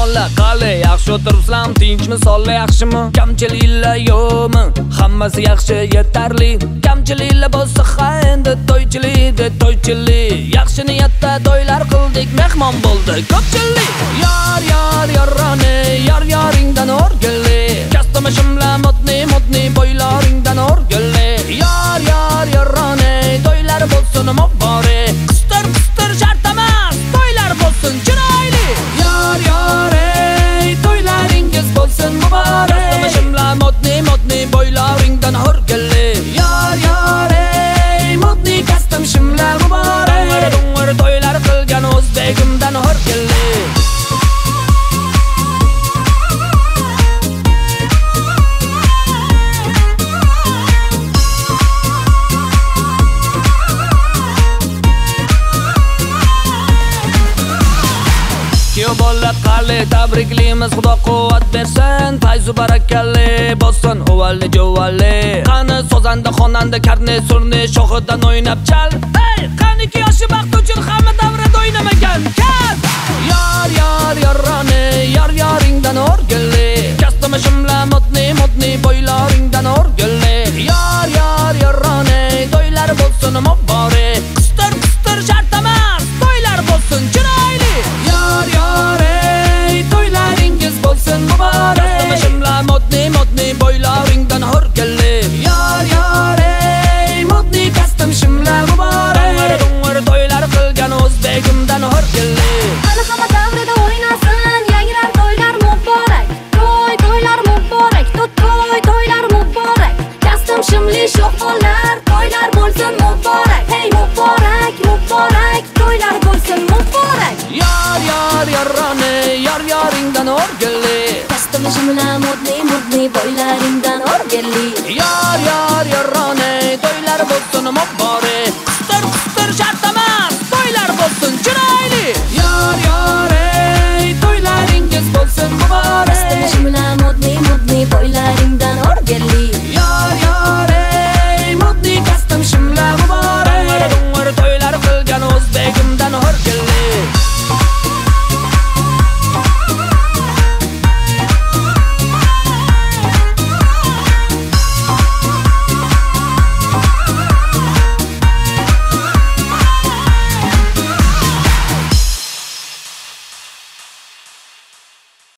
bola qali yaxshi o'tiribsizlar, tinchmi, sonlar yaxshimi? Kamchiliklar yo'qmi? Hammasi yaxshi, yetarli. Kamchiliklar bo'lsa ha endi to'ychilik. Yaxshi niyatda to'ylar qildik, mehmon bo'ldi ko'pchilik. Yorrani, yoringdan o'rgili. Kastamashimlar modni bo'ylaringdan o'rgili. Yorrani, to'ylar bo'lsin muborak. Qistir shart emas, to'ylar bo'lsin chiroyli. Ey, to'ylaringiz bo'lsin muborak. Kastamashimlar modni bo'ylaringdan o'rgili. Ey, modni kastamashimlar muborak. To'ylar qilgan o'zbegimdan o'rgili. Bola qali tabriklaymiz, Xudo quvvat bersin, fayzu barakalli bo'lsin o'valli jo'valli. Qani sozanda xonanda karne surni shohidan o'ynab chal. Hey, qaniki yoshi baxt uchun hamma davrada o'ynamagan kal. Yorrani, yoringdan o'rgili. Kastamashimlar modni bo'ylaringdan o'rgili. Yorrani, to'ylar bo'lsin muborak. Qistir shart emas, to'ylar bo'lsin chiroyli. Ey, to'ylaringiz bo'lsin muborak. Kastamashimlar modni bo'ylaringdan o'rgili. Ey, modni kastamashimlar muborak. To'ylar qilgan o'zbegimdan o'rgili. Qani hamma davrada o'ynasin, yangilar to'ylar muborak. To'ylar muborak, to'ylar muborak. Kastamashimli sho'xonlar, to'ylar bo'lsin muborak. Hey, muborak, to'ylar bo'lsin muborak. Yorrani, yoringdan o'rgili. Kastamashimlar modni bo'ylaringdan o'rgili. Yorrani, to'ylar bo'lsin muborak.